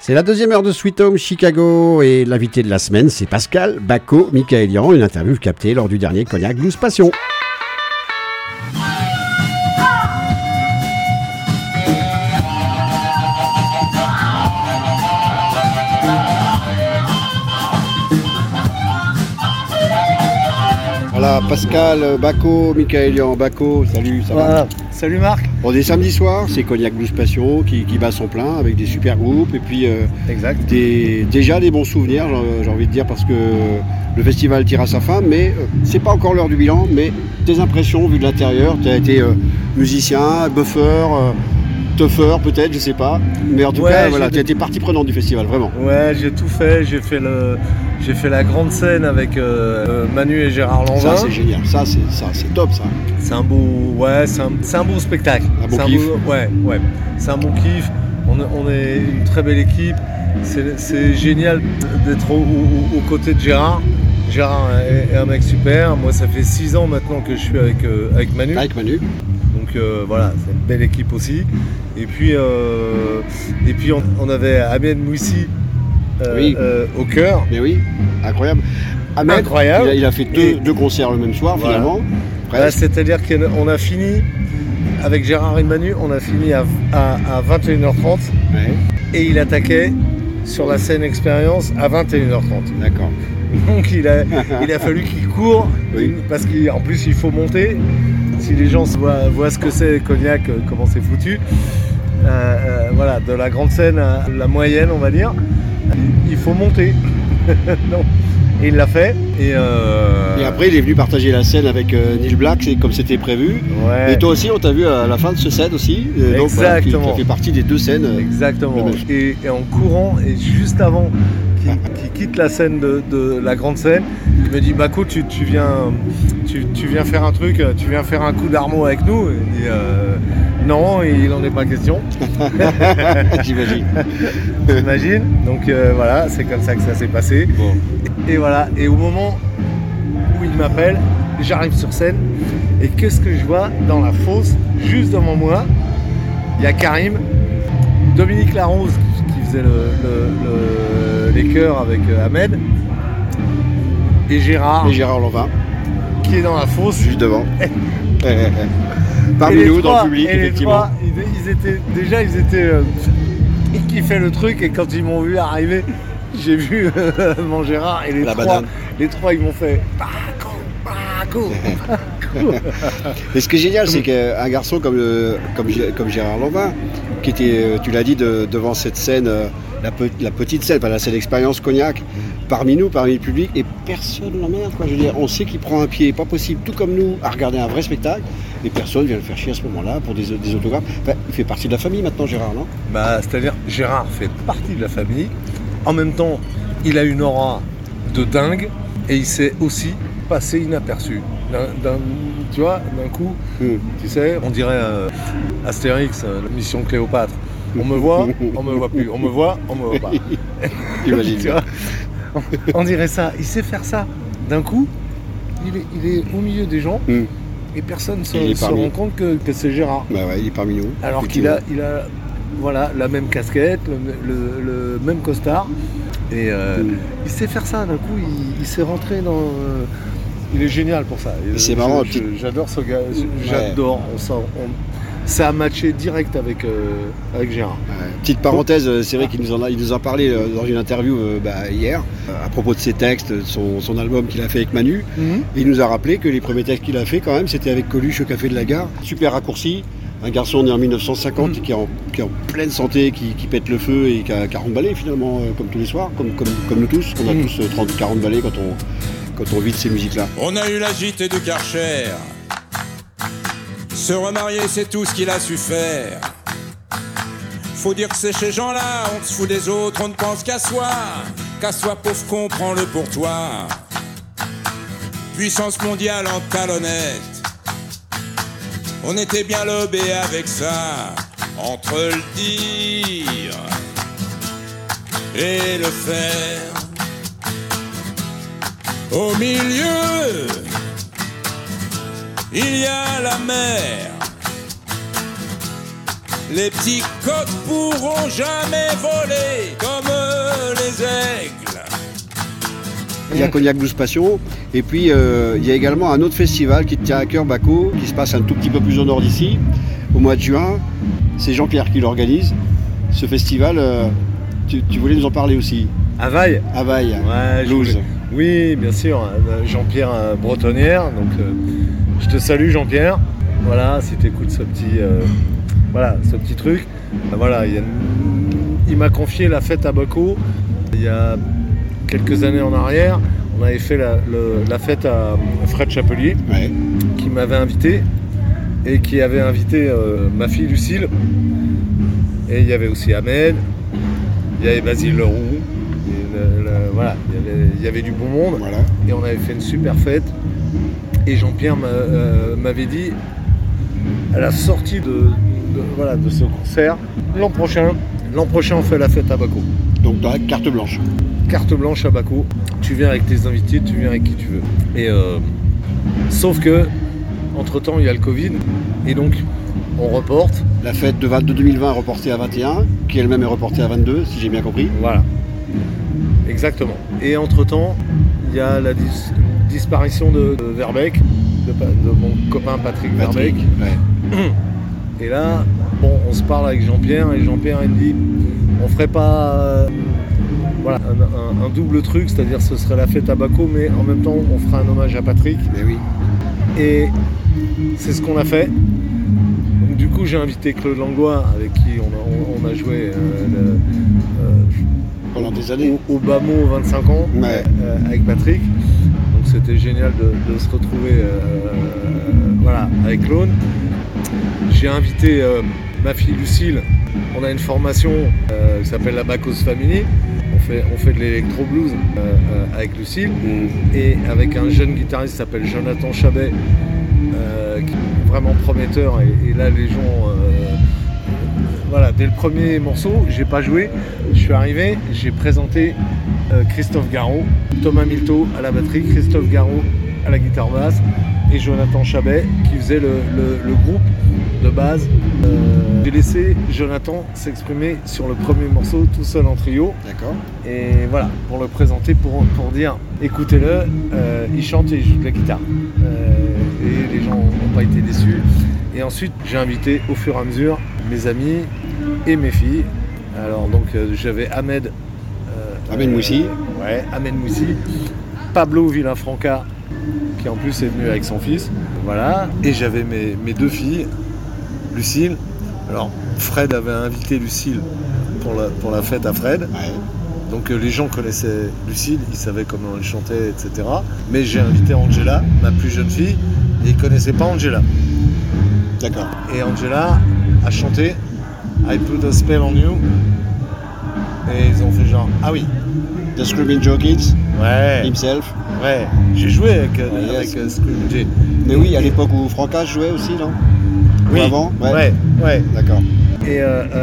C'est la deuxième heure de Sweet Home Chicago et l'invité de la semaine, c'est Pascal Bacco-Michaelian, une interview captée lors du dernier Cognac Blues Passion. Voilà, Pascal Bacco-Michaelian. Bacco, salut, ça va? Salut Marc. On est samedi soir, c'est Cognac Blues Passion qui bat son plein avec des super groupes et puis Exact. déjà des bons souvenirs, j'ai envie de dire, parce que le festival tire à sa fin, mais c'est pas encore l'heure du bilan, mais tes impressions vues de l'intérieur, tu as été musicien, buffer, tougher peut-être, je sais pas, mais en tout cas, voilà, tu as été partie prenante du festival, vraiment. Ouais, j'ai tout fait, j'ai fait la grande scène avec Manu et Gérard Lanvin. Ça c'est génial, ça c'est top ça. C'est un beau spectacle. Un bon kiff. C'est un bon kiff. On est une très belle équipe. C'est génial d'être aux côtés de Gérard. Gérard est un mec super. Moi, ça fait 6 ans maintenant que je suis avec Manu. Avec Manu. Donc voilà, c'est une belle équipe aussi. Et puis on avait Ahmed Mouissi au chœur. Mais oui, incroyable. Ahmed, incroyable. Il a fait deux concerts le même soir, voilà. Finalement. Bah, c'est-à-dire qu'on a fini, avec Gérard et Manu, on a fini à 21h30 ouais. Et il attaquait sur la scène expérience à 21h30. D'accord. Donc il a fallu qu'il court, oui. Parce qu'en plus il faut monter. Si les gens voient ce que c'est Cognac, comment c'est foutu, voilà, de la grande scène à la moyenne, on va dire, il faut monter. Non. Et il l'a fait. Et après, il est venu partager la scène avec Neil Black, comme c'était prévu. Ouais. Et toi aussi, on t'a vu à la fin de ce set aussi. Donc, voilà, qui fait partie des deux scènes. Exactement. Et en courant, et juste avant qu'il quitte la scène de la grande scène, il me dit Bacco, tu viens faire un truc, tu viens faire un coup d'armo avec nous. Il dit non, il n'en est pas question. J'imagine. J'imagine. Donc voilà, c'est comme ça que ça s'est passé. Bon. Et voilà, et au moment où il m'appelle, j'arrive sur scène, et qu'est-ce que je vois dans la fosse, juste devant moi, il y a Karim, Dominique Larose qui faisait les chœurs avec Ahmed, et Gérard Lanvin, qui est dans la fosse. Juste devant. Parmi nous, dans le public, effectivement. Ils étaient ils kiffaient le truc, et quand ils m'ont vu arriver, j'ai vu mon Gérard et les trois ils m'ont fait Bacco. Et ce qui est génial, c'est qu'un garçon comme Gérard Lanvin, qui était, tu l'as dit, devant cette scène, la petite scène, pas la scène expérience Cognac, parmi nous, parmi le public, et personne ne l'emmerde, quoi. Je veux dire, on sait qu'il prend un pied, pas possible, tout comme nous, à regarder un vrai spectacle, et personne vient le faire chier à ce moment-là pour des autographes. Enfin, il fait partie de la famille maintenant, Gérard, non? Bah, c'est-à-dire, Gérard fait partie de la famille. En même temps, il a une aura de dingue, et il s'est aussi passé inaperçu. Tu vois, d'un coup, tu sais, on dirait Astérix, la mission Cléopâtre. On me voit, on me voit plus. On me voit, on me voit pas. Imagine. Tu vois, on dirait ça. Il sait faire ça. D'un coup, il est au milieu des gens, et personne ne se rend compte que c'est Gérard. Bah ouais, il est parmi nous. Alors qu'il a voilà, la même casquette, le même costard. Et il sait faire ça, d'un coup, il s'est rentré dans... il est génial pour ça. Et c'est marrant. J'adore ce gars, j'adore. Ça a matché direct avec Gérard. Ouais. Petite parenthèse, c'est vrai qu'il nous en parlait dans une interview hier, à propos de ses textes, de son album qu'il a fait avec Manu. Et il nous a rappelé que les premiers textes qu'il a fait, quand même, c'était avec Coluche au Café de la Gare. Super raccourci. Un garçon né en 1950 qui est en pleine santé, qui pète le feu et qui a 40 balais finalement, comme tous les soirs, comme nous tous. On a tous 30-40 balais quand on vit de ces musiques-là. On a eu la gîte du Karcher. Se remarier, c'est tout ce qu'il a su faire. Faut dire que c'est chez gens-là, on se fout des autres, on ne pense qu'à soi. Qu'à soi, pauvre con, prends-le pour toi. Puissance mondiale en talonnette. On était bien lobé avec ça, entre le dire et le faire. Au milieu, il y a la mer. Les petits coqs pourront jamais voler comme les aigles. Il y a Cognac Blues Passion, et puis il y a également un autre festival qui tient à cœur, Baco, qui se passe un tout petit peu plus au nord d'ici, au mois de juin. C'est Jean-Pierre qui l'organise. Ce festival, tu voulais nous en parler aussi. Havaï. Ouais, Blues. Oui, bien sûr. Jean-Pierre Bretonnière. Donc, je te salue, Jean-Pierre. Voilà, si tu écoutes ce petit truc. Voilà, il m'a confié la fête à Baco. Il y a quelques années en arrière, on avait fait la fête à Fred Chapelier, ouais, qui m'avait invité et qui avait invité ma fille Lucille. Et il y avait aussi Ahmed, il y avait Basile Leroux, voilà, il y avait du bon monde, voilà. Et on avait fait une super fête. Et Jean-Pierre m'avait dit, à la sortie de ce concert, l'an prochain on fait la fête à Baco. Donc dans la carte blanche. Carte blanche à Baco, tu viens avec tes invités, tu viens avec qui tu veux. Et sauf que, entre-temps, il y a le Covid, et donc on reporte. La fête de 2020 est reportée à 21, qui elle-même est reportée à 22, si j'ai bien compris. Voilà, exactement. Et entre-temps, il y a la disparition de Verbeek, de mon copain Patrick Verbeek. Ouais. Et là, bon, on se parle avec Jean-Pierre, et Jean-Pierre il me dit, on ferait pas un double truc, c'est-à-dire ce serait la fête à Baco, mais en même temps on fera un hommage à Patrick. Mais oui. Et c'est ce qu'on a fait. Donc, du coup, j'ai invité Claude Langlois, avec qui on a joué pendant des années au Bamo 25 ans, ouais, avec Patrick. Donc c'était génial de se retrouver avec Claude. J'ai invité ma fille Lucille. On a une formation qui s'appelle la Bacos Family. On fait de l'électro-blues avec Lucille, et avec un jeune guitariste qui s'appelle Jonathan Chabet, qui est vraiment prometteur. Et là, les gens... dès le premier morceau, j'ai pas joué. Je suis arrivé, j'ai présenté Christophe Garot, Thomas Milto à la batterie, Christophe Garot à la guitare basse, et Jonathan Chabet qui faisait le groupe de base. J'ai laissé Jonathan s'exprimer sur le premier morceau tout seul en trio. D'accord. Et voilà, pour le présenter, pour dire écoutez-le, il chante et il joue de la guitare. Et les gens n'ont pas été déçus. Et ensuite, j'ai invité au fur et à mesure mes amis et mes filles. Alors donc j'avais Ahmed Moussi. Ahmed Moussi, Pablo Villafranca, qui en plus est venu avec son fils. Voilà. Et j'avais mes deux filles, Lucille. Alors Fred avait invité Lucille pour la fête à Fred. Ouais. Donc les gens connaissaient Lucille, ils savaient comment elle chantait, etc. Mais j'ai invité Angela, ma plus jeune fille, et ils ne connaissaient pas Angela. D'accord. Et Angela a chanté I Put a Spell on You. Et ils ont fait genre, ah oui. The Screaming Joe Kids. Ouais. Himself. Ouais. J'ai joué avec Screaming Joe. Mais oui, à l'époque où Franca jouait aussi, non? Oui. Ou avant? Ouais. D'accord. Et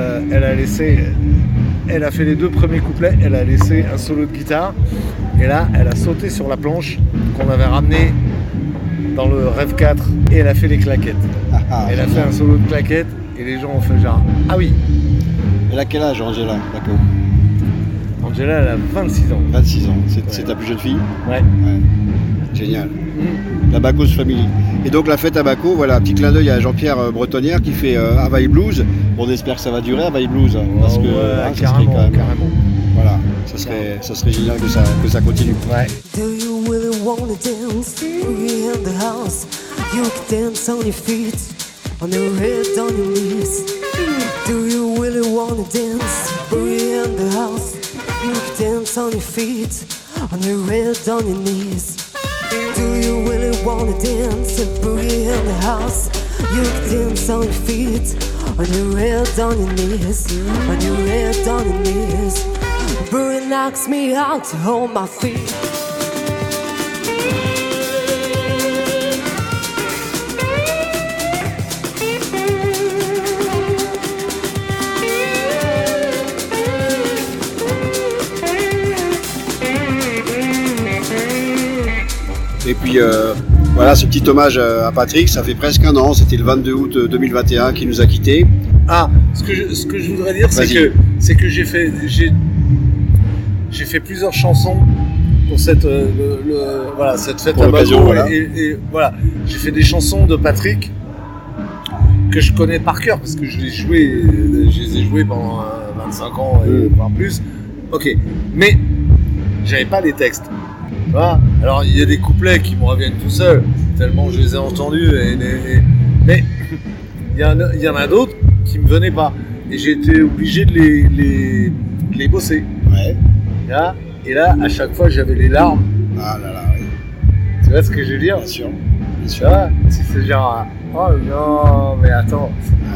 elle a fait les 2 premiers couplets, elle a laissé un solo de guitare, et là elle a sauté sur la planche qu'on avait ramenée dans le Rêve 4, et elle a fait les claquettes. Elle a fait un solo de claquettes, et les gens ont fait genre, ah oui. Elle a quel âge, Angela? D'accord. Angela, elle a 26 ans. 26 ans, c'est ta plus jeune fille? Ouais. Génial. La Bacos Family. Et donc la fête à Baco, voilà, un petit clin d'œil à Jean-Pierre Bretonnière qui fait Havaï Blues. On espère que ça va durer, Havaï Blues, parce que ça serait quand même... Carrément. Voilà, ça serait génial que ça continue. Ouais. Do you really wanna dance? Boogie in the house. You can dance on your feet, on your head, on your knees. Do you really wanna dance? Boogie in the house. You can dance on your feet, on your head, on your knees. Do you really wanna dance? Boogie in the house. You can dance on your feet, on your head, on your knees, on your head, on your knees. Boogie knocks me out to hold my feet. Et puis voilà, ce petit hommage à Patrick, ça fait presque un an, c'était le 22 août 2021 qu'il nous a quittés. Ce que je voudrais dire, c'est que j'ai fait plusieurs chansons pour cette cette fête à Bagot. Voilà. Et voilà, j'ai fait des chansons de Patrick que je connais par cœur parce que je les ai jouées pendant 25 ans et voire plus. Ok, mais j'avais pas les textes. Tu vois, alors il y a des couplets qui me reviennent tout seuls tellement je les ai entendus mais il y en a d'autres qui me venaient pas et j'ai été obligé de les bosser. Ouais. Et là, à chaque fois, j'avais les larmes. Ah là là, oui. Tu vois ce que je veux dire? Bien sûr. Tu vois, c'est genre, oh non, mais attends.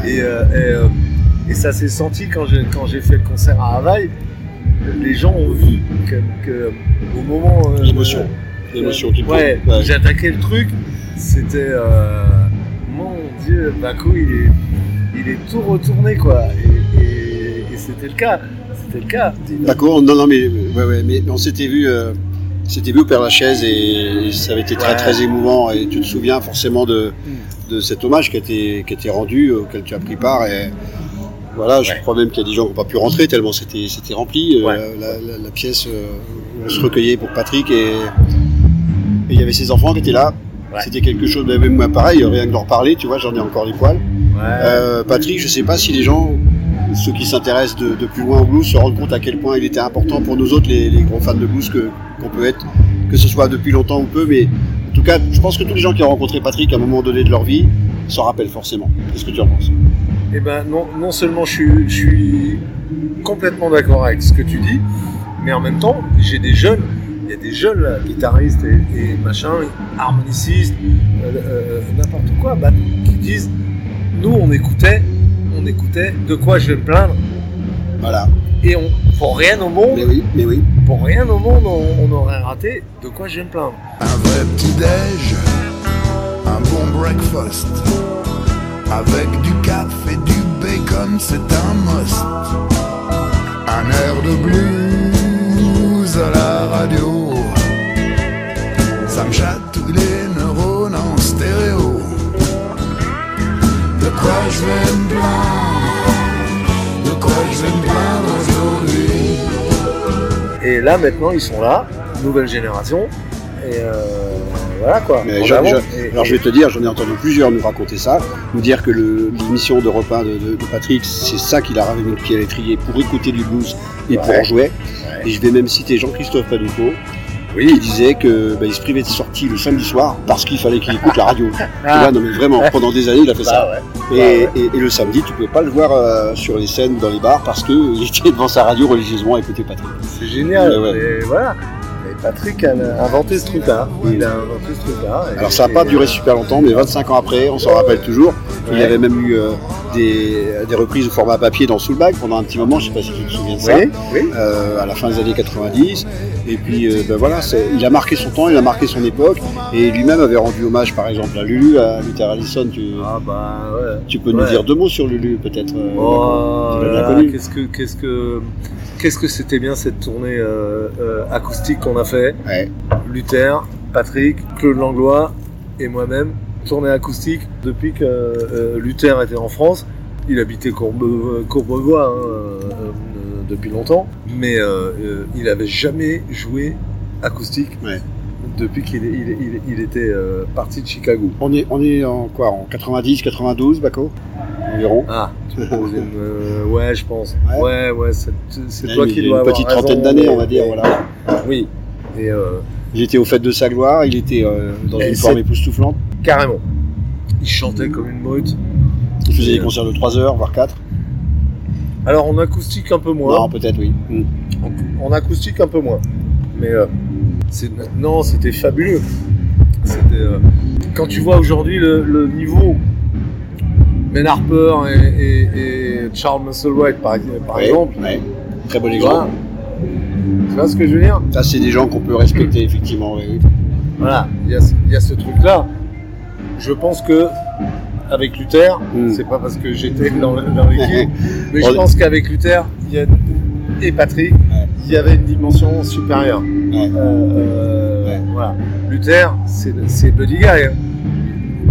Et ça s'est senti quand j'ai fait le concert à Havaï. Les gens ont vu que au moment l'émotion qui prend. Ouais, j'ai attaqué le truc. C'était mon Dieu, Baco, il est tout retourné quoi. Et c'était le cas. D'accord, non, mais on s'était vu au Père-Lachaise et ça avait été très très émouvant. Et tu te souviens forcément de cet hommage qui a été rendu, auquel tu as pris part. Et voilà, je crois même qu'il y a des gens qui n'ont pas pu rentrer tellement c'était rempli. La pièce, on se recueillait pour Patrick et il y avait ses enfants qui étaient là. Ouais. C'était quelque chose, même moi pareil, rien que d'en reparler, tu vois, j'en ai encore les poils. Patrick, je sais pas si les gens, ceux qui s'intéressent de plus loin au blues, se rendent compte à quel point il était important pour nous autres, les gros fans de blues qu'on peut être, que ce soit depuis longtemps ou peu, mais en tout cas, je pense que tous les gens qui ont rencontré Patrick à un moment donné de leur vie s'en rappellent forcément. Qu'est-ce que tu en penses? Eh ben, non seulement je suis complètement d'accord avec ce que tu dis, mais en même temps, il y a des jeunes là, guitaristes et machin, harmonicistes, n'importe quoi, qui disent, nous on écoutait, de quoi je vais me plaindre. Voilà. Et pour rien au monde, mais oui. Pour rien au monde, on aurait raté de quoi je vais me plaindre. Un vrai petit-déj, un bon breakfast, avec du café, du bacon, c'est un must. Un air de blues à la radio, ça me chatouille les neurones en stéréo. De quoi je vais me plaindre aujourd'hui. Et là maintenant ils sont là, nouvelle génération, et voilà quoi. Mais alors je vais te dire, j'en ai entendu plusieurs nous raconter ça, nous dire que l'émission d'Europe 1 de Patrick, c'est ça qu'il a ramené le pied à l'étrier pour écouter du blues et pour en jouer. Ouais. Et je vais même citer Jean-Christophe Paduco, qui disait que il se privait de sortie le samedi soir parce qu'il fallait qu'il écoute la radio. Tu vois, non mais vraiment, pendant des années il a fait ça. Ouais. Et le samedi, tu pouvais pas le voir sur les scènes dans les bars parce qu'il était devant sa radio religieusement à écouter Patrick. C'est génial. Et voilà. Patrick a inventé ce truc-là. Il a inventé ce truc-là. Alors ça n'a pas duré super longtemps, mais 25 ans après, on s'en rappelle toujours. Il y avait même eu des reprises au format papier dans Soulbag pendant un petit moment, je ne sais pas si tu te souviens de ça, à la fin des années 90. Et puis voilà, il a marqué son temps, il a marqué son époque. Et lui-même avait rendu hommage par exemple à Lulu, à Luther Allison. Tu peux nous dire deux mots sur Lulu peut-être? Qu'est-ce que c'était bien cette tournée acoustique qu'on a fait. Luther, Patrick, Claude Langlois et moi-même, tournée acoustique depuis que Luther était en France. Il habitait Courbevoie depuis longtemps, mais il n'avait jamais joué acoustique depuis qu'il était parti de Chicago. On est en quoi? En 90, 92, Baco environ. Ah, tu me poses ouais, je pense. Ouais, c'est toi qui dois avoir une petite trentaine d'années, on va dire, voilà. Oui. Et il était au fait de sa gloire, il était dans une forme époustouflante. Carrément. Il chantait comme une brute. Il faisait des concerts de 3 heures, voire 4. Alors en acoustique un peu moins. Non, peut-être oui. En acoustique un peu moins. Mais c'était fabuleux. Quand tu vois aujourd'hui le niveau, Ben Harper et Charles Musselwhite par exemple. Très bon exemple. Tu vois ce que je veux dire? Ça, c'est des gens qu'on peut respecter, effectivement. Oui. Voilà, il y a ce truc-là. Je pense que avec Luther, c'est pas parce que j'étais dans l'équipe, mais je pense qu'avec Luther et Patrick, il y avait une dimension supérieure. Voilà. Luther, c'est Buddy Guy.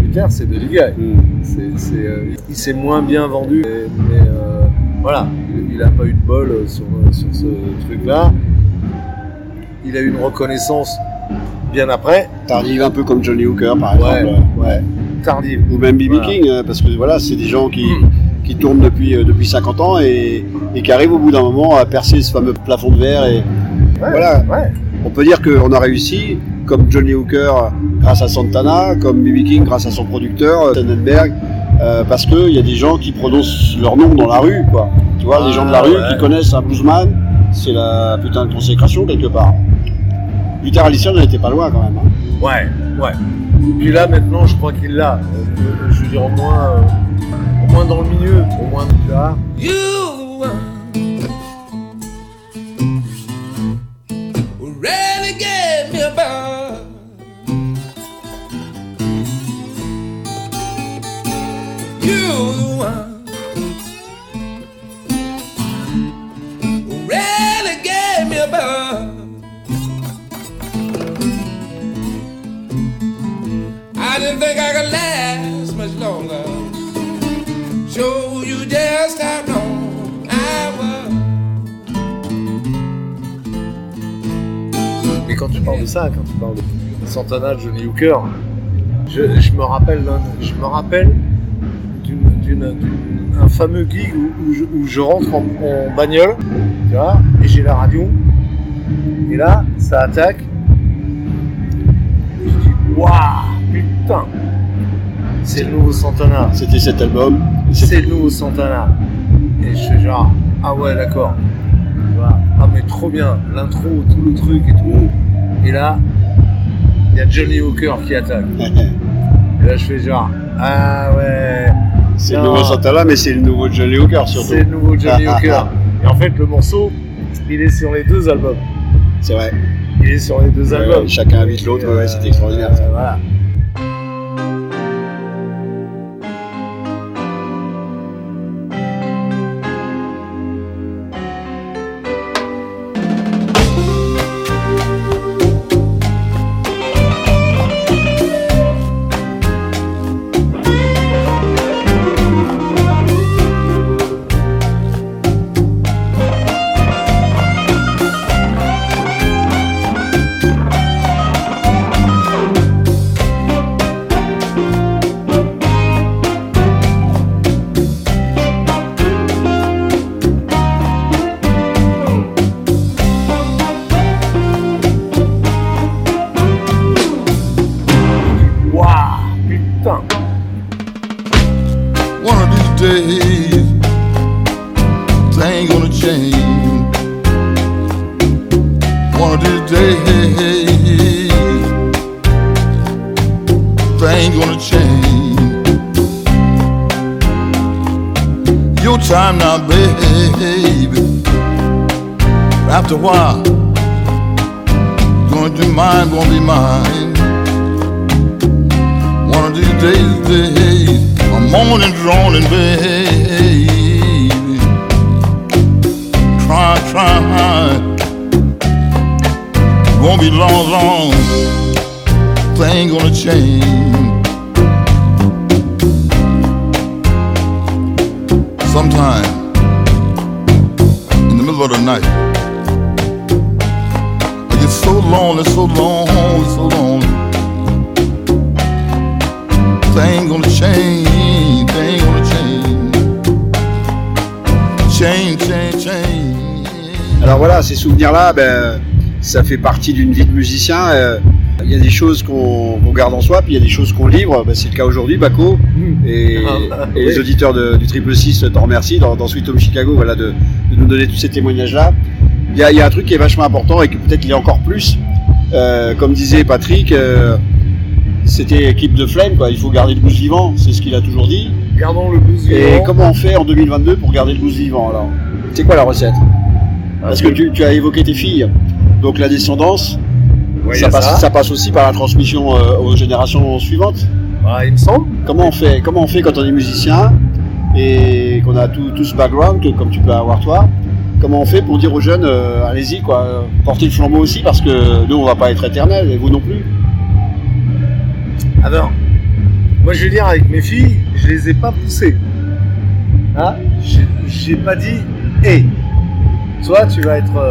Luther, c'est Buddy Guy. Il s'est moins bien vendu, mais voilà, il n'a pas eu de bol sur ce truc-là. Il a eu une reconnaissance bien après. Tardive, un peu comme Johnny Hooker, par exemple. Ouais. Tardive. Ou même B.B. King, parce que voilà, c'est des gens qui tournent depuis 50 ans et qui arrivent au bout d'un moment à percer ce fameux plafond de verre. Et voilà. Ouais. On peut dire qu'on a réussi, comme Johnny Hooker grâce à Santana, comme B.B. King grâce à son producteur, Tannenberg, parce qu'il y a des gens qui prononcent leur nom dans la rue, quoi. Tu vois, les gens de la rue qui connaissent un bluesman, c'est la putain de consécration quelque part. Luther Allison n'était pas loin quand même. Hein. Ouais. Puis là maintenant, je crois qu'il l'a. Je veux dire au moins dans le milieu, au moins là. Really gave me a buzz. You're the one who really gave me a buzz. I didn't think I could last much longer. Show you just how wrong I was. Mais quand tu parles de ça, quand tu parles de Santana, Johnny Hooker, je me rappelle d'un fameux gig où je rentre en bagnole, tu vois, et j'ai la radio, et là, ça attaque, et je dis, waouh, putain, c'est le nouveau Santana. C'était cet album. C'est le nouveau Santana. Et je fais genre, ah ouais, d'accord. Ah mais trop bien, l'intro, tout le truc et tout. Et là, il y a Johnny Hooker qui attaque. Et là je fais genre, ah ouais. C'est le nouveau Santana, mais c'est le nouveau Johnny Hooker surtout. C'est le nouveau Johnny Hooker. Et en fait le morceau, il est sur les deux albums. C'est vrai. Il est sur les deux albums. Chacun invite l'autre, c'est extraordinaire. Voilà. Time now, baby. After a while, gonna be mine, gonna be mine. One of these days, I'm moaning, droning, baby. Trying. Won't be long. Thing gonna change. Sometime in the middle of the night, I get so lonely. Thing gonna change. Change. Alors voilà, ces souvenirs-là, ça fait partie d'une vie de musicien. Il y a des choses qu'on garde en soi, puis il y a des choses qu'on livre. C'est le cas aujourd'hui, Baco. Et les auditeurs du 666 t'en remercient dans Sweet Home Chicago, voilà, de nous donner tous ces témoignages-là. Il y a un truc qui est vachement important et que peut-être il y a encore plus. Comme disait Patrick, c'était Keep the Flame, quoi. Il faut garder le blues vivant, c'est ce qu'il a toujours dit. Gardons le blues vivant. Et comment on fait en 2022 pour garder le blues vivant alors ? C'est quoi la recette ? Parce que tu as évoqué tes filles, donc la descendance, ouais, ça passe aussi par la transmission aux générations suivantes. Ah, il me semble. Comment on fait quand on est musicien et qu'on a tout ce background comme tu peux avoir toi? Comment on fait pour dire aux jeunes, allez-y quoi, portez le flambeau aussi parce que nous on va pas être éternels et vous non plus. Alors, Moi, je vais dire, avec mes filles, je les ai pas poussées. Hein, j'ai pas dit, hey, toi, tu vas être,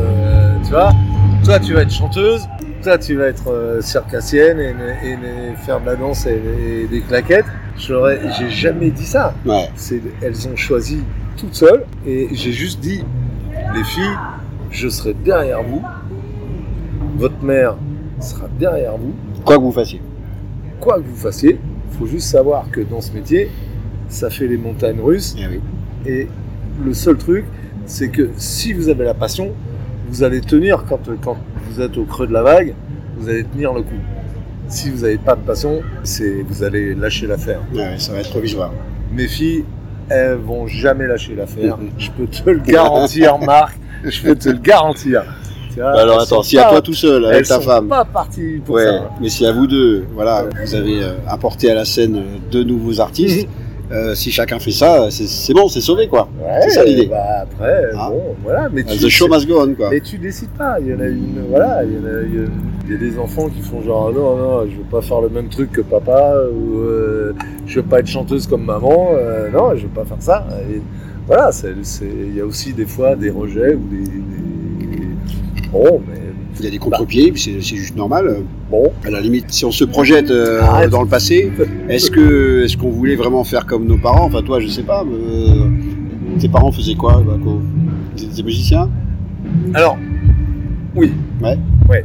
toi, tu vas être chanteuse, toi, tu vas être circassienne et faire de la danse et des claquettes. J'ai jamais dit ça. Ouais. Elles ont choisi toutes seules et j'ai juste dit, les filles, je serai derrière vous, votre mère sera derrière vous. Quoi que vous fassiez. Quoi que vous fassiez, il faut juste savoir que dans ce métier, ça fait les montagnes russes. Eh oui. Et le seul truc, c'est que si vous avez la passion, vous allez tenir quand vous êtes au creux de la vague, vous allez tenir le coup. Si vous n'avez pas de passion, vous allez lâcher l'affaire. Ouais, ça va être provisoire. Mes filles, elles vont jamais lâcher l'affaire. Je peux te le garantir, Marc. Je peux te le garantir. Vois, alors attends, si à toi tout seul avec ta femme. Elles sont pas parties pour ouais, ça. Mais si à vous deux, voilà, vous avez apporté à la scène deux nouveaux artistes. Si chacun fait ça, c'est bon, c'est sauvé quoi. Ouais, c'est ça l'idée. Bah après, bon, voilà. Mais the show must go on quoi. Mais tu décides pas. Il y en a une, voilà, il y a des enfants qui font genre non, je veux pas faire le même truc que papa ou je veux pas être chanteuse comme maman. Non, je veux pas faire ça. Et voilà, il y a aussi des fois des rejets ou des bon, mais il y a des contre-pieds, c'est juste normal. Bon, à la limite, si on se projette dans le passé, est-ce qu'on voulait vraiment faire comme nos parents? Enfin, toi, je sais pas. Tes parents faisaient quoi? Ils étaient musiciens? Alors, oui. Ouais.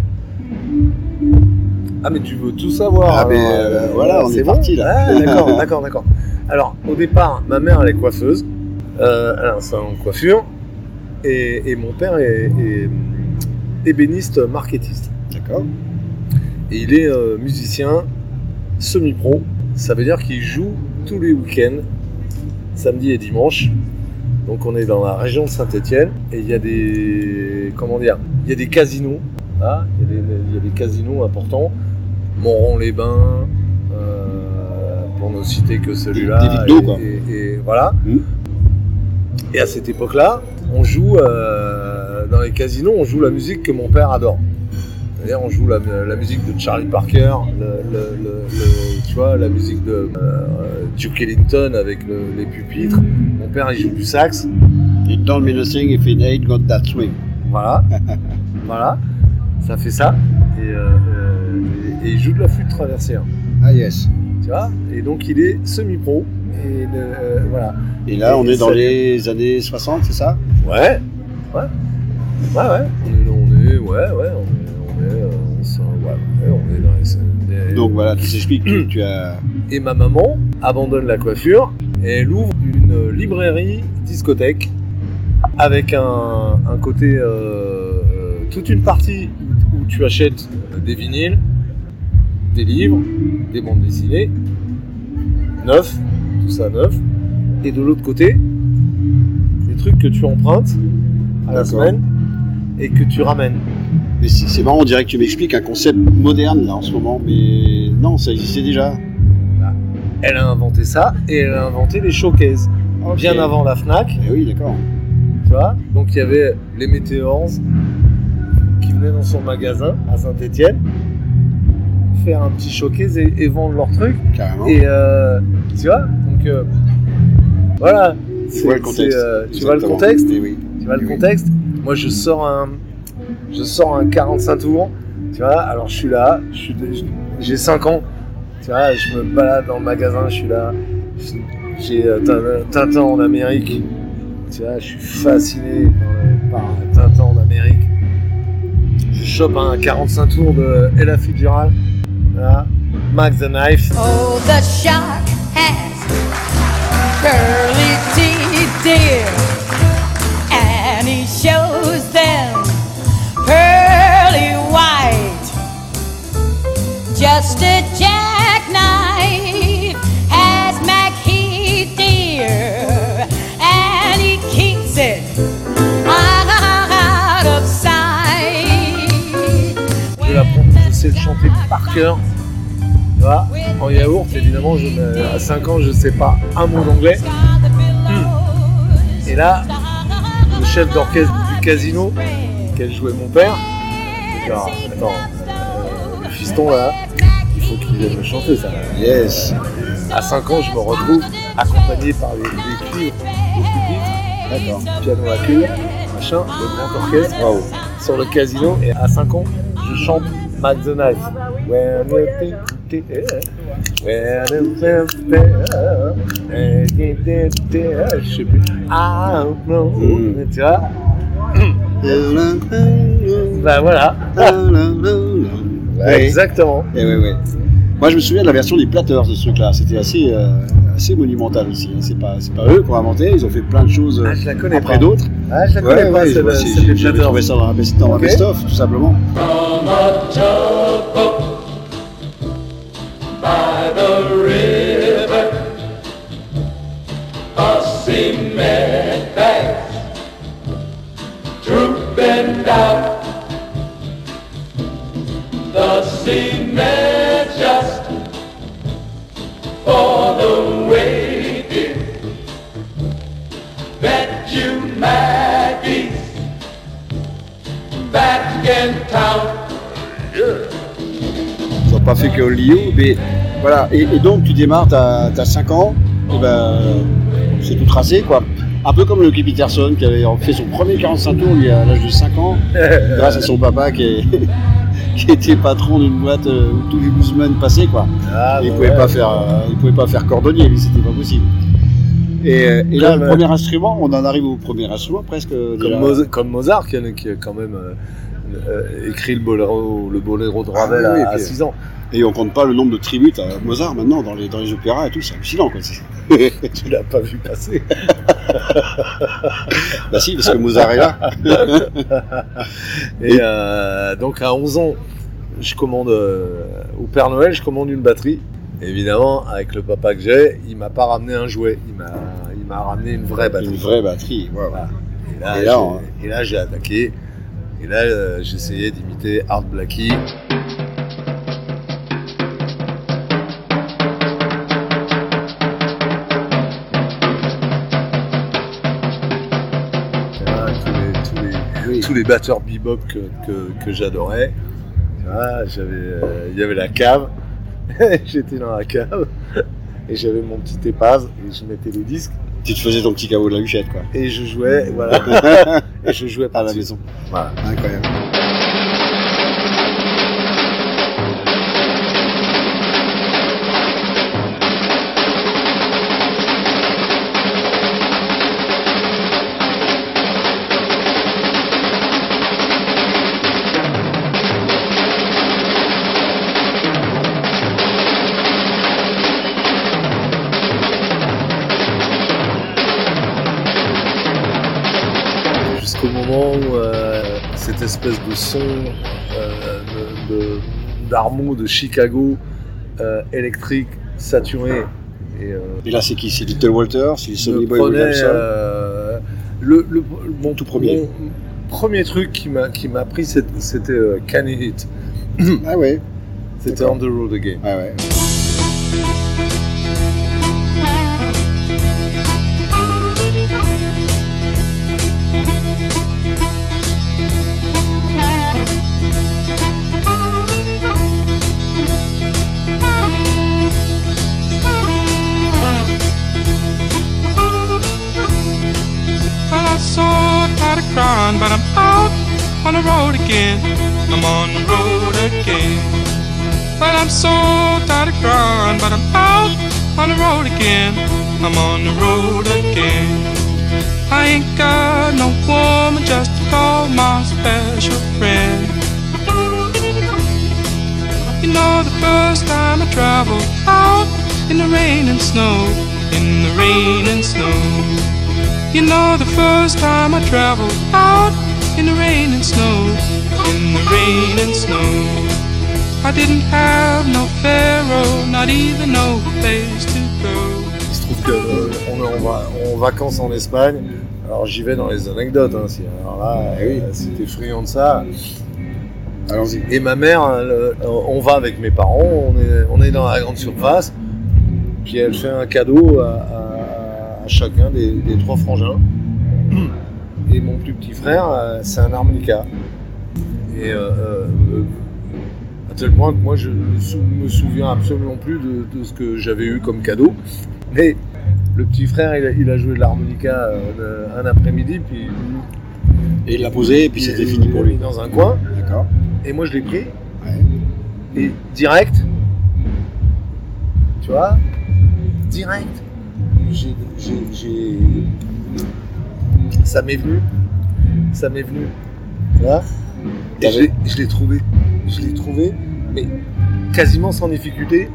Ah, mais tu veux tout savoir. Ah, mais voilà, on est parti là. Ah, d'accord. Alors, au départ, ma mère, elle est coiffeuse. Elle a un salon de coiffure. Et mon père est ébéniste markettiste. D'accord. Et il est musicien semi-pro. Ça veut dire qu'il joue tous les week-ends, samedi et dimanche. Donc on est dans la région de Saint-Étienne et il y a des casinos. Hein, il y a des casinos importants. Montron-les-Bains, pour ne citer que celui-là. Des villes d'eau, quoi. Et voilà. Et à cette époque-là, on joue dans les casinos, on joue la musique que mon père adore. C'est-à-dire, on joue la musique de Charlie Parker, tu vois, la musique de Duke Ellington avec les pupitres. Mon père, il joue du sax. It don't mean nothing if it ain't got that swing. Voilà, voilà, ça fait ça. Et il joue de la flûte traversière. Ah yes. Tu vois. Et donc, il est semi-pro. Et voilà. Et là, on est dans les années 60, c'est ça? Ouais. On est dans les... Donc voilà, tu t'expliques que tu as... Et ma maman abandonne la coiffure et elle ouvre une librairie discothèque avec un côté, toute une partie où tu achètes des vinyles, des livres, des bandes dessinées, neufs, tout ça neuf, et de l'autre côté, des trucs que tu empruntes à la semaine et que tu ramènes. Mais c'est marrant, on dirait que tu m'expliques un concept moderne là en ce moment, mais non, ça existait déjà. Elle a inventé ça et elle a inventé les showcases. Okay. Bien avant la Fnac. Eh oui, d'accord. Tu vois, donc il y avait les Météors qui venaient dans son magasin à Saint-Étienne faire un petit showcase et vendre leurs trucs. Carrément. Et tu vois, donc voilà. Tu vois le contexte. Tu vois le contexte. Oui. Tu vois le contexte. Moi, je sors un 45 tours. Tu vois, alors je suis là, j'ai 5 ans. Tu vois, je me balade dans le magasin, je suis là. J'ai Tintin en Amérique. Tu vois, je suis fasciné par Tintin en Amérique. Je chope un 45 tours de Ella Fitzgerald. Voilà. Max the Knife. Oh, the shark has curly teeth, dear, and he shows them pearly white. Just a jackknife has Macheath, dear, and he keeps it out of sight. Je sais le chanter par cœur. Tu vois, en yaourt, évidemment, à 5 ans, je ne sais pas un mot d'anglais. Et là, le chef d'orchestre du casino, auquel jouait mon père, genre, attends, le fiston là, il faut qu'ils viennent me chanter ça. Yes. À 5 ans, je me retrouve accompagné par les cuivres, les pupitres, D'accord. piano à queue, machin, le grand orchestre, Waouh. sur le casino. Et à 5 ans, je chante McDonald's. When you think je sais plus. Ah non, tu vois. Bah voilà. Ouais. Exactement. Ouais. Moi, je me souviens de la version des Platters de ce truc-là. C'était assez monumental aussi. Hein. C'est pas eux qui ont inventé. Ils ont fait plein de choses Ah, je la connais après pas. d'autres. Ah, je la connais pas. J'avais trouvé ça dans un Ok. best-of, tout simplement. From a tugboat by the river, a cement bag drooping down. The cement just for the waiting. Bet you Maggie's back in town. Ils n'ont pas fait que Lio, mais voilà. Et donc, tu démarres, t'as 5 ans, et ben, c'est tout tracé, quoi. Un peu comme Lucky Peterson qui avait fait son premier 45 tours lui, à l'âge de 5 ans, grâce à son papa qui était patron d'une boîte où tous les bluesmen passaient, quoi. Ah, Il bah pouvait ouais. pas faire cordonnier, lui, c'était pas possible. Et là, Comme, le premier instrument, on en arrive au premier instrument presque. Comme Mozart qui a quand même écrit le boléro de Ravel Ah oui, à puis- 6 ans. Et on compte pas le nombre de tributes à Mozart maintenant dans les opéras et tout, c'est hallucinant, quoi. Tu l'as pas vu passer. Bah si, parce que Mozart est là. Et donc à 11 ans, je commande au Père Noël, je commande une batterie. Évidemment, avec le papa que j'ai, il m'a pas ramené un jouet, il m'a ramené une vraie batterie. Une vraie batterie, wow. Voilà. Et là, j'ai attaqué. Et là, j'essayais d'imiter Art Blakey. Voilà, tous les batteurs bebop que j'adorais. Voilà, il y avait la cave. J'étais dans la cave. Et j'avais mon petit épave. Et je mettais les disques. Tu te faisais ton petit caveau de la huchette, quoi. Et je jouais, voilà. Et je jouais À la par-dessus. maison. Voilà. Incroyable. Jusqu'au moment où cette espèce de son d'harmonie de Chicago électrique saturé Et là, c'est qui? C'est Little Walter? C'est Sonny me Boy prenait Williamson? mon tout premier. mon premier truc qui m'a pris c'était Can It Hit. Ah ouais. C'était D'accord. On the Road Again. Ah ouais. I'm so tired of crying, but I'm out on the road again. I'm on the road again. But I'm so tired of crying, but I'm out on the road again. I'm on the road again. I ain't got no woman just to call my special friend. You know the first time I traveled out in the rain and snow, in the rain and snow. You know the first time I traveled out in the rain and snow, in the rain and snow. I didn't have no pharaoh, not even no place to go. Il se trouve qu'on est en vacances en Espagne. Alors j'y vais dans les anecdotes. Hein, alors là, c'était friand de ça. Allons-y. Et ma mère, on va avec mes parents, on est dans la grande surface, puis elle fait un cadeau à chacun des 3 frangins. Et mon plus petit frère, c'est un harmonica. Et tel point que moi je me souviens absolument plus de ce que j'avais eu comme cadeau. Mais le petit frère, il a joué de l'harmonica un après-midi, puis Et il l'a posé, et puis c'était fini pour lui. Dans un coin. D'accord. Et moi je l'ai pris. Ouais. Et direct, tu vois, direct, ça m'est venu, tu vois, et je l'ai trouvé, mais quasiment sans difficulté.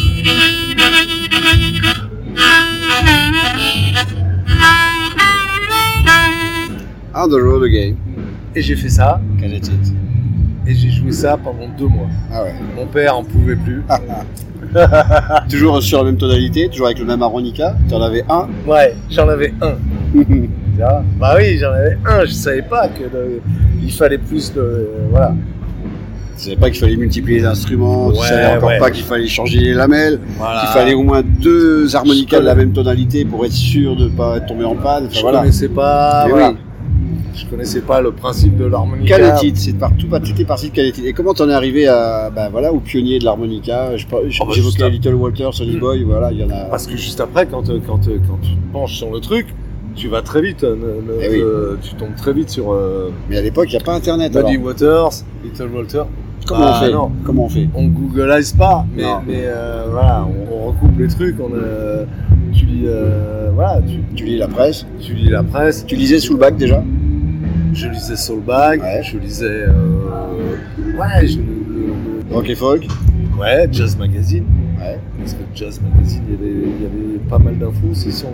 On the road again. Et j'ai fait ça, Quel est it? et j'ai joué ça pendant 2 mois. Ah ouais. Mon père en pouvait plus. Toujours sur la même tonalité, toujours avec le même harmonica. Tu en avais un. Ouais, j'en avais un. Tu vois, bah oui, j'en avais un. Je savais pas il fallait plus de voilà. Tu savais pas qu'il fallait multiplier les instruments, tu Ouais, savais encore ouais. pas qu'il fallait changer les lamelles, Voilà. qu'il fallait au moins 2 harmonicas de la même tonalité pour être sûr de ne pas tomber en panne. Enfin, Je voilà. connaissais pas. Mais Voilà. oui. Je connaissais pas le principe de l'harmonica. Calétite, c'est partout, c'était parti de Calétite. Et comment t'en es arrivé à, aux pionniers de l'harmonica? J'évoquais juste Little Walter, Sonny Boy, voilà, il y en a. Parce que juste après, quand tu te penches sur le truc, tu vas très vite. Eh oui. Tu tombes très vite sur Mais à l'époque, il n'y a pas Internet. Alors. Muddy Waters, Little Walter. Comment on fait? Non. Comment on fait? On googleise pas, mais Non. voilà, on recoupe les trucs. Tu lis, voilà, Tu lis la presse. tu lis la presse. Tu lisais sous le bac déjà? Je lisais Soulbag, Ouais. je lisais, Rock et folk. ouais, Jazz Magazine. Ouais. Parce que Jazz Magazine, il y avait pas mal d'infos aussi sur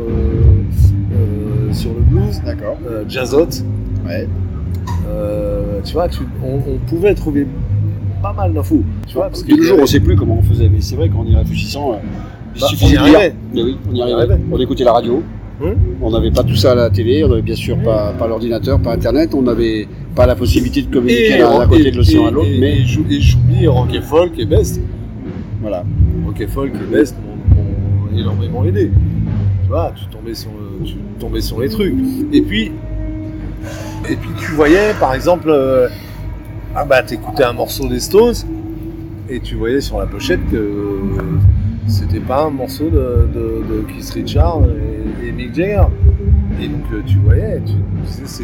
le blues. D'accord. Jazzot, Ouais. tu vois, on pouvait trouver pas mal d'infos. Tu vois, parce De nos jours, on ne sait plus comment on faisait, mais c'est vrai qu'en y réfléchissant, il suffisait on y de lire. arrivait. Mais oui, on y On y arrivait. arrivait. On écoutait la radio. On n'avait pas tout ça à la télé, on n'avait bien sûr pas l'ordinateur, pas Internet, on n'avait pas la possibilité de communiquer d'un côté de l'océan à l'autre, mais et j'oublie rock et folk et best. voilà. Rock et folk et best m'ont énormément aidé. Tu vois, tu tombais sur les trucs. Et puis tu voyais, par exemple, t'écoutais un morceau des Stones et tu voyais sur la pochette que c'était pas un morceau de Keith Richards et Mick Jagger. Et donc tu voyais, tu disais c'est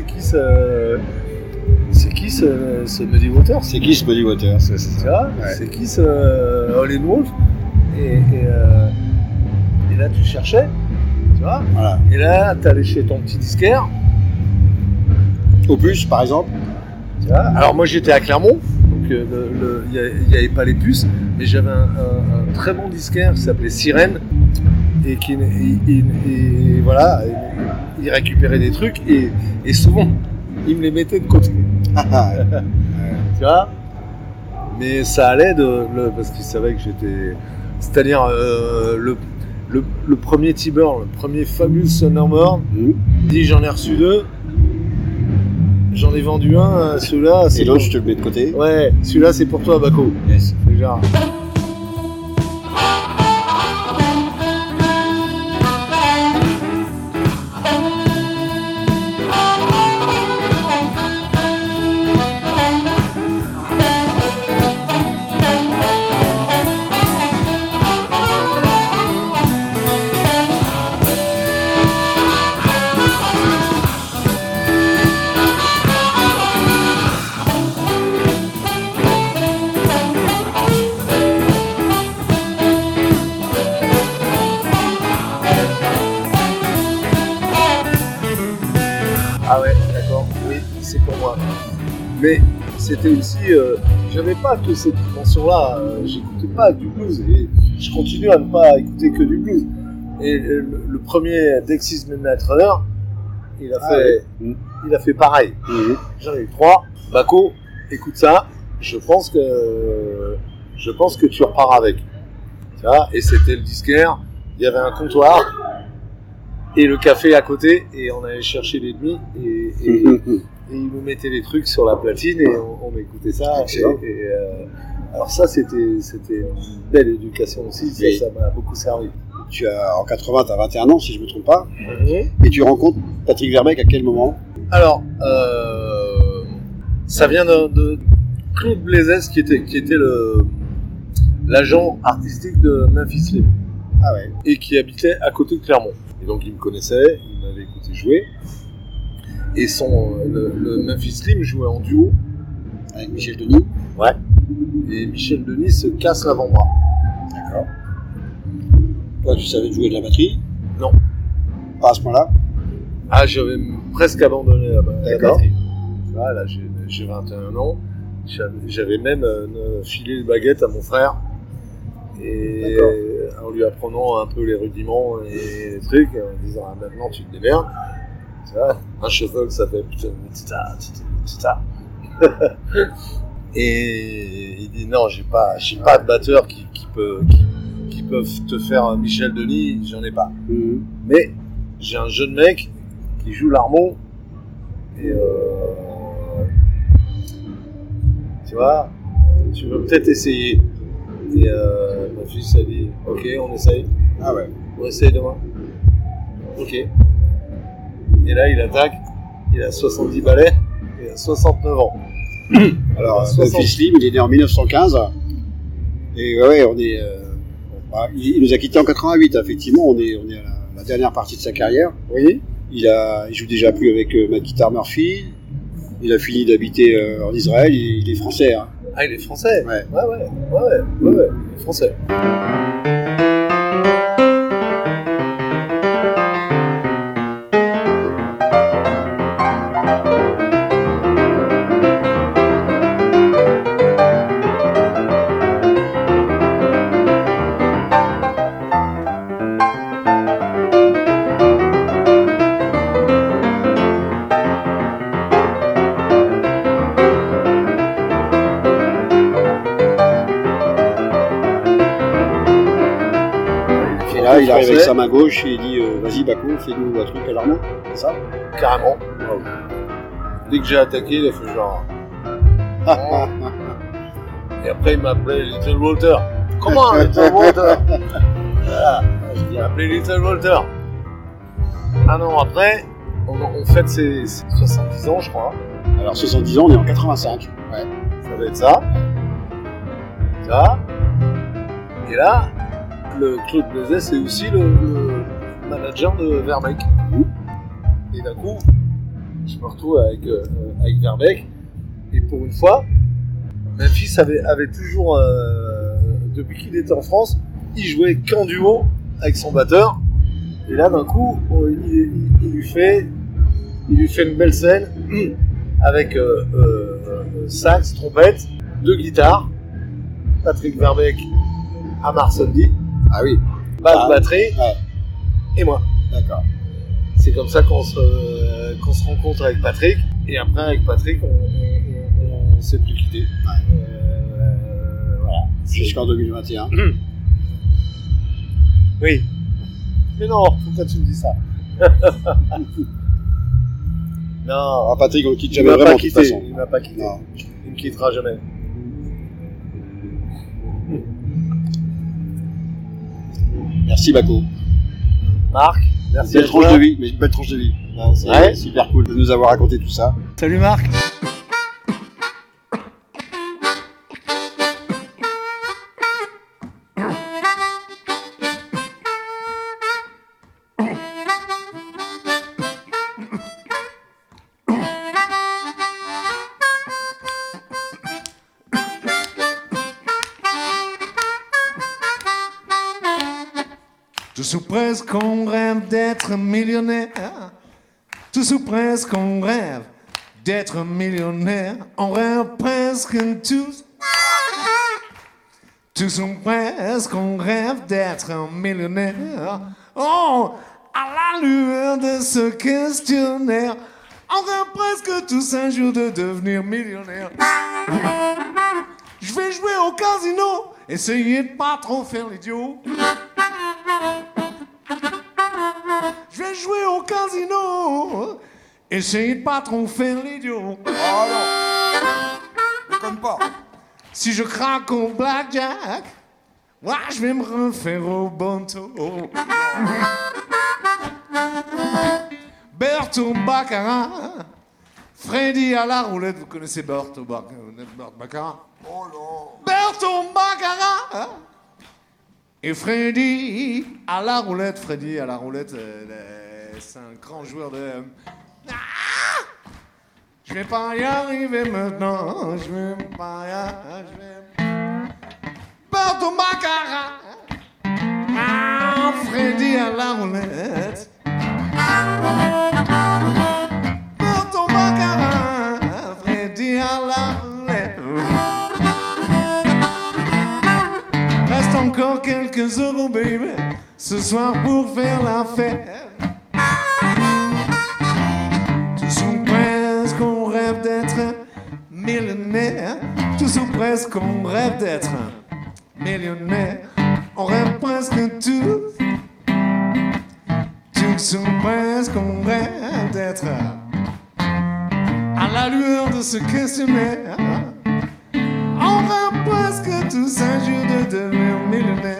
qui ce Muddy Waters? C'est qui ce Muddy Waters? Tu vois, Ouais. c'est qui ce Howlin' Wolf? Et là tu cherchais, tu vois. Voilà. Et là t'allais chez ton petit disquaire. Opus, par exemple. Tu vois. Alors moi j'étais à Clermont, donc il n'y avait pas les puces, mais j'avais un très bon disquaire qui s'appelait Sirène et voilà, il récupérait des trucs et souvent il me les mettait de côté. Tu vois. Mais ça allait parce qu'il savait que j'étais, c'est-à-dire le premier T-Bird, le premier Fabulous Thunderbird, dit j'en ai reçu 2. J'en ai vendu un, celui-là. Et l'autre, je te le mets de côté. Ouais, celui-là c'est pour toi, Baco. Yes. C'est genre. Ah ouais, d'accord, oui, c'est pour moi. Mais c'était aussi, j'avais pas que cette dimension-là, j'écoutais pas du blues et je continue à ne pas écouter que du blues. Et le premier Dexys Midnight Runner, il a fait pareil. J'en ai eu 3. Baco, écoute ça, je pense que tu repars avec. Tu vois, et c'était le disquaire, il y avait un comptoir et le café à côté et on allait chercher les demi et il nous mettait les trucs sur la platine et on écoutait ça. Alors ça c'était une belle éducation aussi, ça m'a beaucoup servi. En 80, tu as 21 ans si je ne me trompe pas, et tu rencontres Patrick Verbeek à quel moment? Alors, ça vient de Claude Blaizès qui était le l'agent artistique de Memphis Slim. Ah ouais. Et qui habitait à côté de Clermont. Et donc il me connaissait, il m'avait écouté jouer. Et le Memphis Slim jouait en duo. Avec Michel Denis. Ouais. Et Michel Denis se casse l'avant-bras. D'accord. Toi, tu savais jouer de la batterie? Non. Pas à ce point-là? Ah, j'avais presque abandonné la D'accord. batterie. Là, j'ai 21 ans. J'avais même filé les baguettes à mon frère. Et en lui apprenant un peu les rudiments et les trucs, en disant ah, maintenant tu te démerdes. Tu vois, un shuffle ça fait tita. Et il dit non, j'ai pas de batteur qui peuvent te faire Michel Denis, j'en ai pas. Mmh. Mais j'ai un jeune mec qui joue l'harmon et tu vois, tu veux peut-être essayer. Et mon fils a dit ok, on essaye. Ah ouais. On essaye demain. Ok. Et là il attaque, il a 70 balais, il a 69 ans. Alors, Memphis Slim, il est né en 1915. Et ouais, on est. Il nous a quittés en 88, effectivement. On est à la dernière partie de sa carrière. Oui. Il joue déjà plus avec Matt Guitar Murphy. Il a fini d'habiter en Israël. Il est français. Hein. Ah, il est français. Ouais. Ouais, il est français. Il arrive avec sa main gauche et il dit vas-y Baco, fais-nous un truc à l'armement, c'est ça? Carrément. Dès que j'ai attaqué, il a fait genre. Et après, il m'a appelé Little Walter. Comment Little Walter? Voilà, il m'a appelé Little Walter. Un an après, on fête ses 70 ans, je crois. Alors 70 ans, on est en 85. Ouais. Ça va être ça. Ça. Et là, le Claude Blaizet, c'est aussi le manager de Verbeek. Et d'un coup, je me retrouve avec Verbeek. Et pour une fois, Memphis avait toujours, depuis qu'il était en France, il jouait qu'en duo avec son batteur. Et là, d'un coup, il lui fait une belle scène avec sax, trompette, 2 guitares, Patrick Verbeek à Marsondi. Ah oui. Basse, batterie, ouais. Et moi. D'accord. C'est comme ça qu'on se rencontre avec Patrick. Et après, avec Patrick, on s'est plus quitté. Ouais. Voilà. Jusqu'en 2021. Oui. Mais non, pourquoi tu me dis ça? Non. Ah, Patrick, on ne quitte Il jamais m'a vraiment pas de toute quitté. façon. Il m'a pas quitté. Non. Il me quittera jamais. Merci Baco. Marc, merci Belle à tranche toi. de vie, mais belle tranche de vie. C'est super cool de nous avoir raconté tout ça. Salut Marc. Tout sous presque on rêve d'être millionnaire. Tout sous presque on rêve d'être millionnaire. On rêve presque tous. Tout sous presque on rêve d'être un millionnaire. Oh, à la lueur de ce questionnaire, on rêve presque tous un jour de devenir millionnaire. Je vais jouer au casino, essayez de pas trop faire l'idiot. Je vais jouer au casino, essayez de pas trop faire l'idiot. Oh non, déconne pas. Si je craque au blackjack, moi je vais me refaire au bonto. Berto Baccarat, Freddy à la roulette, vous connaissez Burt Baccarat? Oh non. Burt Baccarat, hein? Et Freddy à la roulette, c'est un grand joueur de... Je vais pas y arriver maintenant, je vais pas y arriver. Burt Baccarat, Freddy à la roulette. Burt Baccarat, Freddy à la roulette. Reste encore quelques euros, baby, ce soir pour faire la fête. Tous ou presque on rêve d'être millionnaire. Tous ou presque on rêve d'être millionnaire. On rêve presque tous. Tous ou presque on rêve d'être à la lueur de ce questionnaire. On rêve presque tous un jour de devenir millionnaire.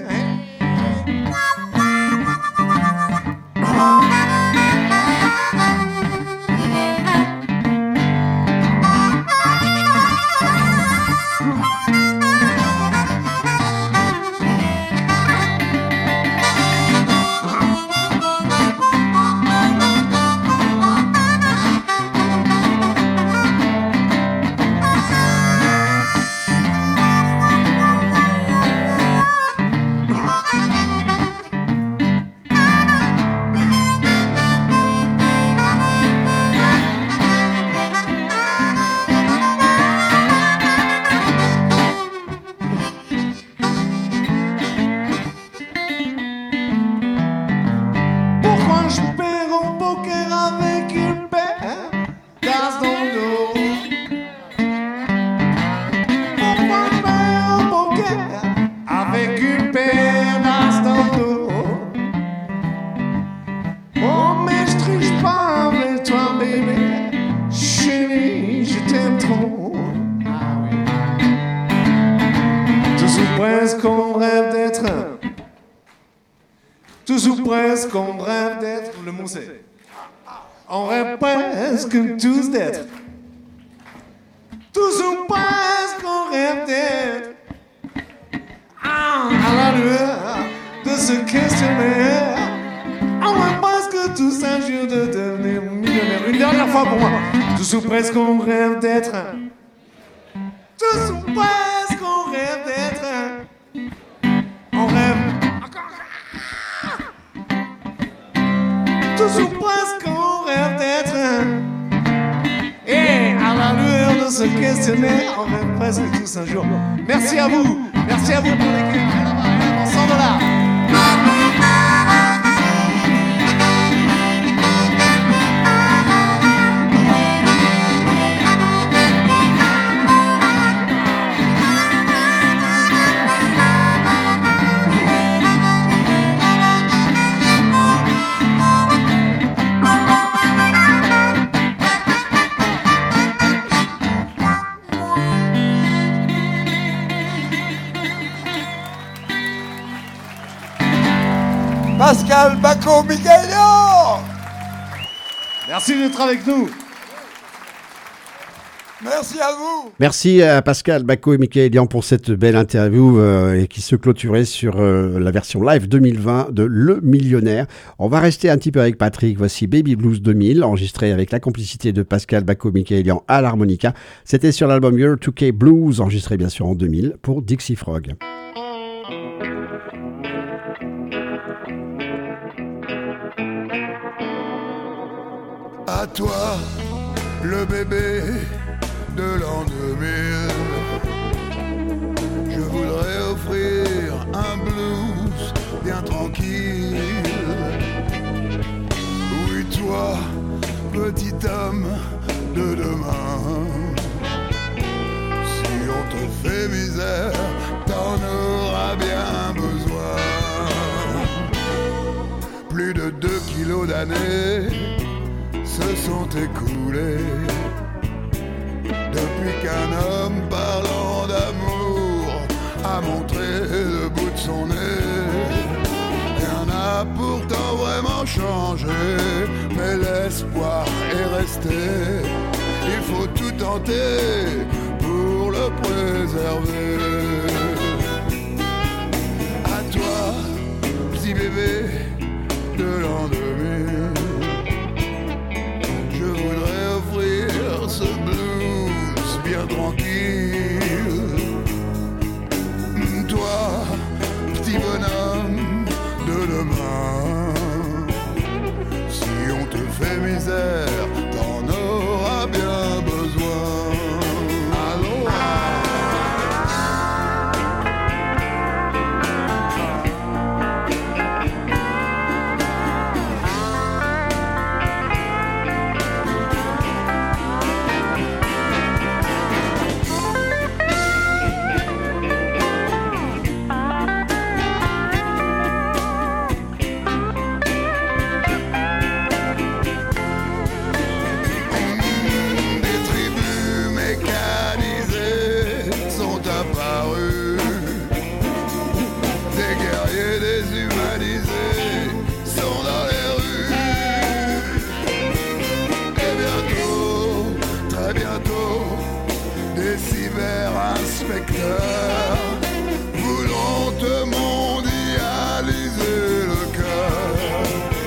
Qu'on rêve d'être, le mot c'est. On rêve presque tous d'être. Tous ou presque on rêve d'être. À la lueur de ce questionnaire. On rêve presque tous un jour de devenir millionnaire. Une dernière fois pour moi. Tous ou presque on rêve d'être. Tous ou presque on rêve d'être. On rêve. Tous ou presque on rêve d'être. Et à la lueur de ce questionnaire, on rêve presque tous un jour. Merci à vous pour l'équipe. $100. Pascal Bacco-Mickaëlian. Merci d'être avec nous. Merci à vous. Merci à Pascal Bacco et Mickaëlian pour cette belle interview et qui se clôturait sur la version live 2020 de Le Millionnaire. On va rester un petit peu avec Patrick. Voici Baby Blues 2000, enregistré avec la complicité de Pascal Bacco-Mickaëlian à l'harmonica. C'était sur l'album Year 2K Blues, enregistré bien sûr en 2000 pour Dixie Frog. À toi, le bébé de l'an 2000, je voudrais offrir un blues bien tranquille. Oui, toi, petit homme de demain, si on te fait misère, t'en auras bien besoin. Plus de 2 kilos d'années se sont écoulés depuis qu'un homme parlant d'amour a montré le bout de son nez. Rien n'a pourtant vraiment changé, mais l'espoir est resté. il faut tout tenter pour le préserver. À toi, petit bébé de l'an 2000, je voudrais offrir ce blues bien tranquille. Toi, petit bonhomme de demain, si on te fait misère, t'en auras bien besoin. Allons. Voulons te mondialiser le cœur.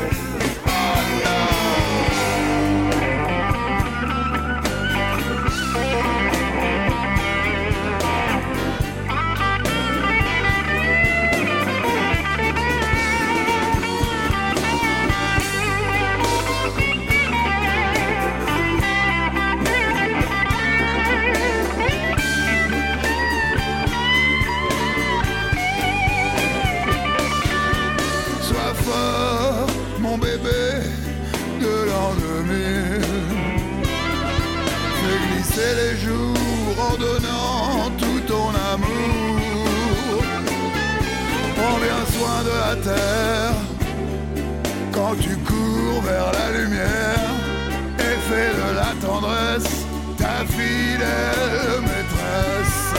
Mon bébé de l'an 2000, fais glisser les jours en donnant tout ton amour. Prends bien soin de la terre quand tu cours vers la lumière et fais de la tendresse ta fidèle maîtresse.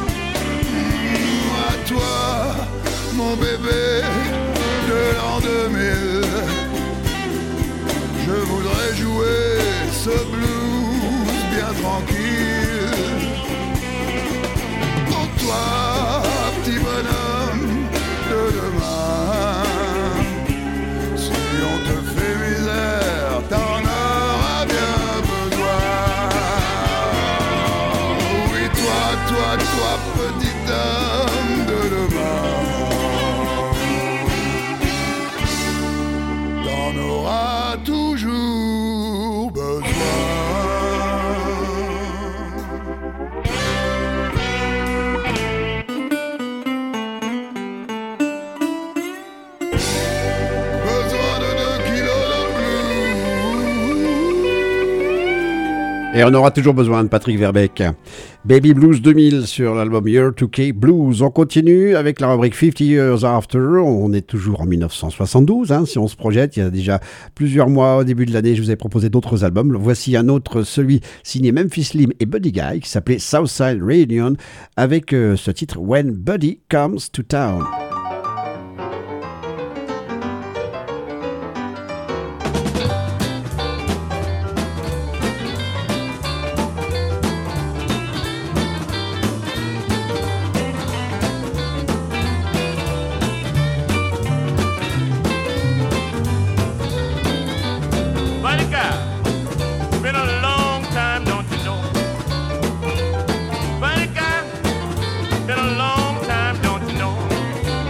À toi, mon bébé de l'an 2000, je voudrais jouer ce blues bien tranquille. Pour toi, petit bonhomme de demain, si on te fait misère, t'en auras bien besoin. Oui, toi, petit homme de demain, t'en auras toujours besoin. Besoin de 2 kilos de blues. Et on aura toujours besoin de Patrick Verbeek. Baby Blues 2000 sur l'album Year 2K Blues. On continue avec la rubrique 50 Years After. On est toujours en 1972, si on se projette. Il y a déjà plusieurs mois au début de l'année, je vous ai proposé d'autres albums. Voici un autre, celui signé Memphis Slim et Buddy Guy, qui s'appelait Southside Reunion, avec ce titre When Buddy Comes to Town. Been a long time, don't you know?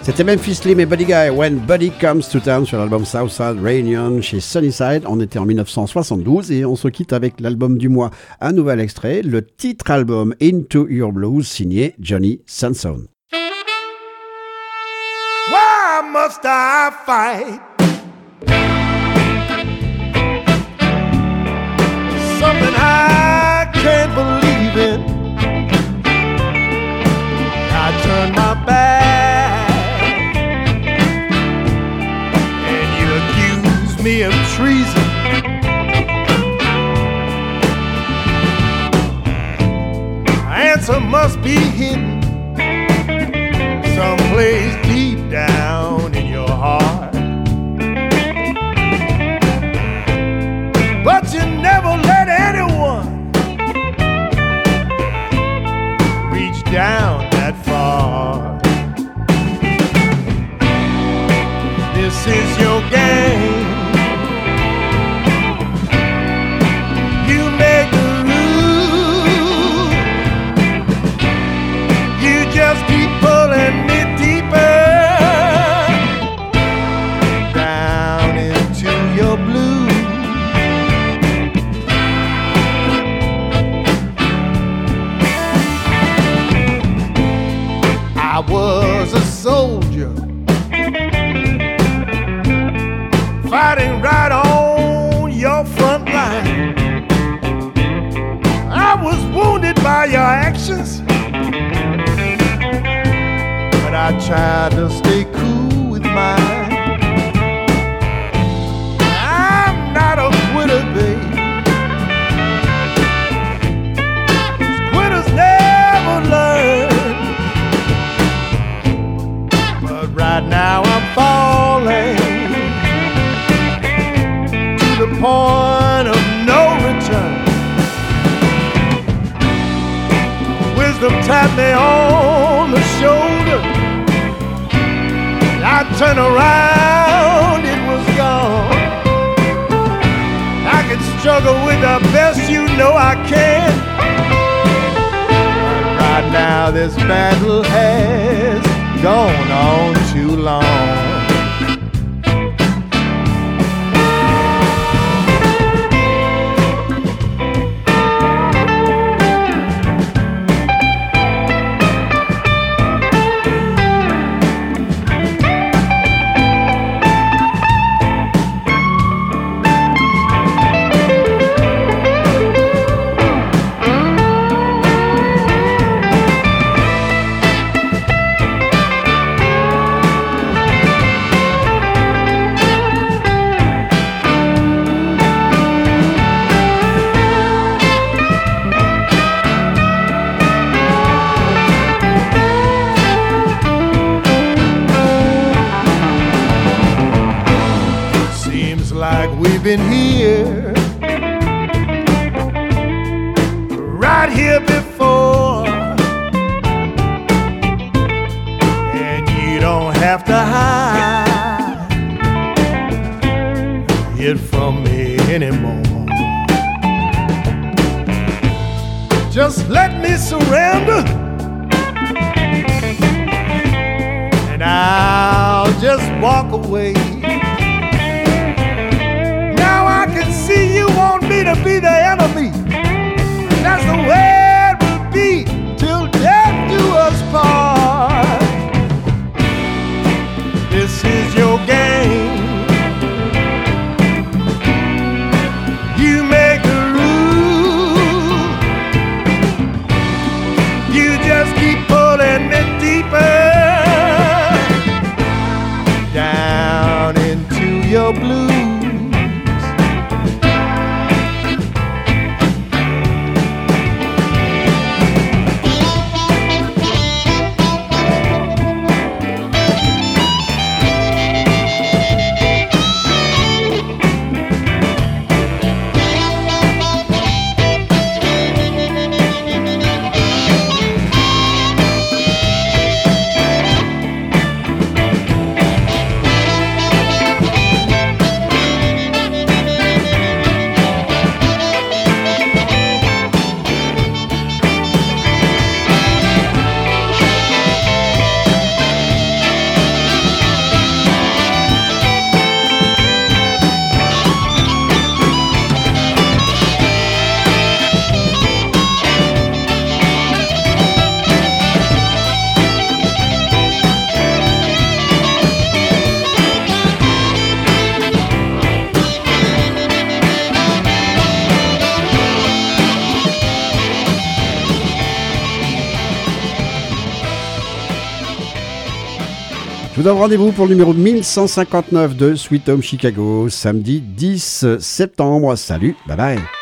C'était Memphis Slim et Buddy Guy, When Buddy Comes to Town sur l'album Southside Reunion chez Sunnyside. On était en 1972 et on se quitte avec l'album du mois. Un nouvel extrait, le titre album Into Your Blues signé Johnny Sansone. Why must I fight something I can't believe in? I turn my back and you accuse me of treason. Answer must be hidden someplace deep down in your heart. But you never let anyone reach down that far. This is your game. You make the rules. You just keep pulling me deeper down into your blues. I was a soldier fighting right on your front line. I was wounded by your actions, but I tried to stay cool with mine. I'm not a quitter, babe. Quitters never learn. But right now I'm falling to the point of no return. Wisdom tapped me on the shoulder. I turned around, it was gone. I can struggle with the best you know I can. But right now this battle has gone on too long. Been here, right here before, and you don't have to hide it from me anymore. Just let me surrender, and I'll just walk away. See, you want me to be the enemy. That's the way it will be till death do us part. This is your game. You make the rules. You just keep pulling me deeper down into your blues. Je vous donne rendez-vous pour le numéro 1159 de Sweet Home Chicago, samedi 10 septembre. Salut, bye bye.